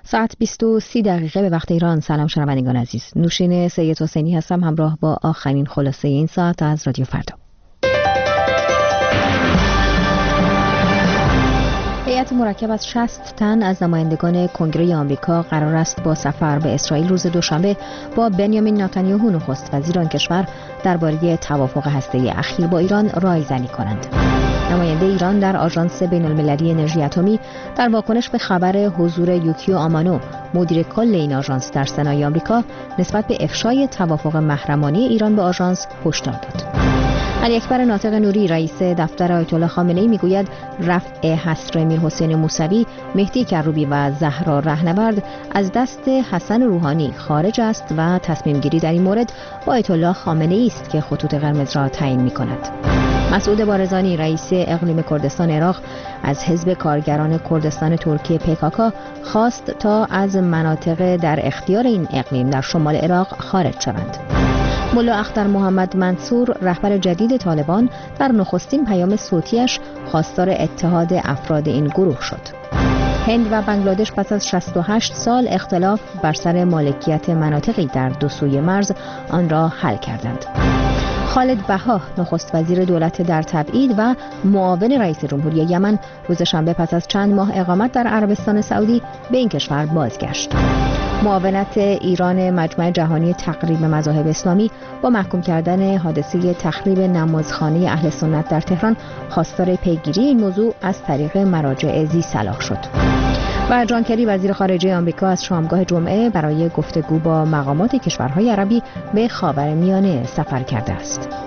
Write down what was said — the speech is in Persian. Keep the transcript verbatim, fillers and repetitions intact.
ساعت بیست و سی دقیقه به وقت ایران. سلام شنوندگان عزیز، نوشین سید حسینی هستم همراه با آخرین خلاصه این ساعت از رادیو فردا. هیئت مرکب از شصت تن از نمایندگان کنگره آمریکا قرار است با سفر به اسرائیل روز دوشنبه با بنیامین نتانیاهو نخست وزیر آن کشور درباره توافق هسته‌ای اخیر با ایران رایزنی کنند. نماینده ایران در آژانس بین‌المللی انرژی اتمی در واکنش به خبر حضور یوکیو آمانو مدیر کل این آژانس در سنای آمریکا نسبت به افشای توافق محرمانه ایران به آژانس هشدار داد. علی اکبر ناطق نوری رئیس دفتر آیت الله خامنه‌ای میگوید رفع حصر میرحسین موسوی، مهدی کروبی و زهرا رهنورد از دست حسن روحانی خارج است و تصمیم گیری در این مورد با آیت الله خامنه‌ای است که خطوط قرمز را تعیین می‌کند. مسعود بارزانی رئیس اقلیم کردستان عراق از حزب کارگران کردستان ترکیه پیکاکا خواست تا از مناطق در اختیار این اقلیم در شمال عراق خارج شوند. ملا اختر محمد منصور رهبر جدید طالبان در نخستین پیام صوتیش خواستار اتحاد افراد این گروه شد. هند و بنگلادش پس از شصت و هشت سال اختلاف بر سر مالکیت مناطقی در دو سوی مرز آن را حل کردند. خالد بها نخست وزیر دولت در تبعید و معاون رئیس جمهوری یمن روز شنبه پس از چند ماه اقامت در عربستان سعودی به این کشور بازگشت. معاونت ایران مجمع جهانی تقریب مذاهب اسلامی با محکوم کردن حادثه تخریب نمازخانه اهل سنت در تهران خواستار پیگیری این موضوع از طریق مراجع ذی صلاح شد. و جان کری وزیر خارجه آمریکا از شامگاه جمعه برای گفتگو با مقامات کشورهای عربی به خاورمیانه سفر کرده است.